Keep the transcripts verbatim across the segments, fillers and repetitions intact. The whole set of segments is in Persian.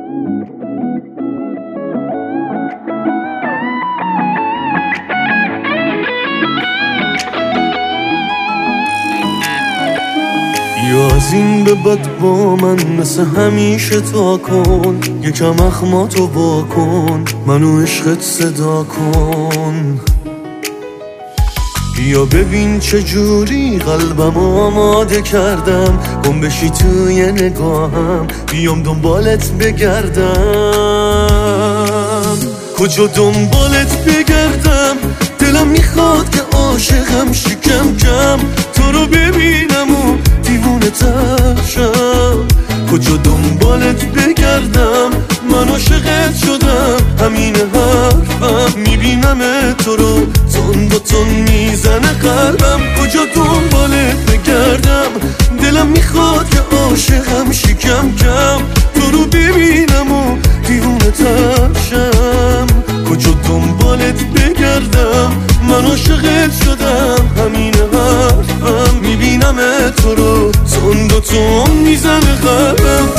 یا از این به بعد با من مثل همیشه تا کن، یکم اخماتو با کن، منو عشقت صدا کن. یا ببین چجوری قلبم آماده کردم، گم بشی توی نگاهم، بیام دنبالت بگردم. کجا دنبالت بگردم؟ دلم میخواد که عاشقم شکم کم، تو رو ببینم و دیوونه تر شم. کجا دنبالت بگردم؟ من عاشقت شدم، همین حرفم، میبینم تو رو تون با تون میزنه قلبم. کجا دنبالت بگردم؟ دلم میخواد که عاشقم شکم کم، تو رو ببینم و دیوونه تر شم. کجا دنبالت بگردم؟ من عاشقت شدم، همین حرفم، میبینم تو رو تون با تون میزنه قلبم.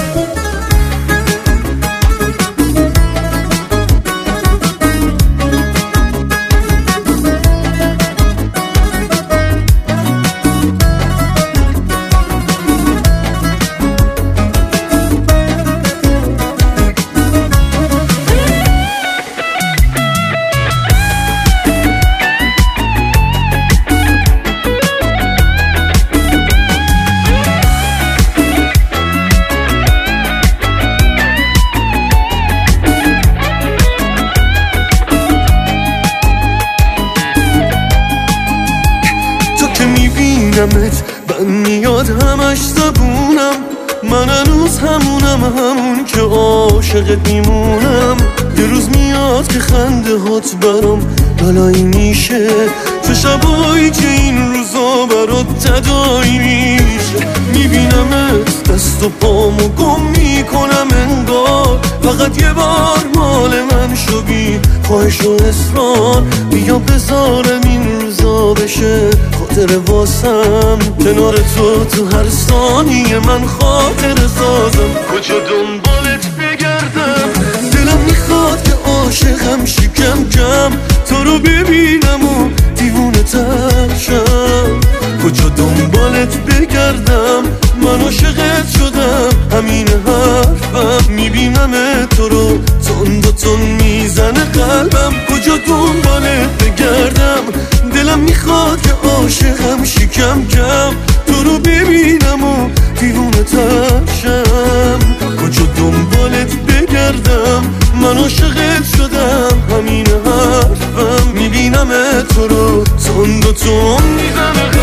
میبینمت من میاد همش زبونم، من هنوز همونم، همون که عاشقت میمونم. یه روز میاد که خنده هات برام بلایی میشه، تو شبایی که این روزا برات تدایی میشه. میبینمت دست و پامو گم میکنم انگار، فقط یه بار مال من شو بی خواهش و اصرار. بیا بذارم این روزا بشه خاطر واسم، کنار تو تو هر ثانیه من خاطر سازم. کجا دنبالت بگردم؟ دلم میخواد که عاشقم شکم کم، تو رو ببینم و دیوونه تر شم. کجا دنبالت بگردم؟ من عاشقت شدم، همین حرفم، میبینم تو رو تون با تون میزنه قلبم. کجا دنبالت بگردم؟ دلم میخواد که عاشقم شکم کم، تو رو ببینم و دیوونه تر شم. کجا دنبالت بگردم؟ من عاشقت شدم، همین حرفم، میبینم تو رو تون با تون میزنه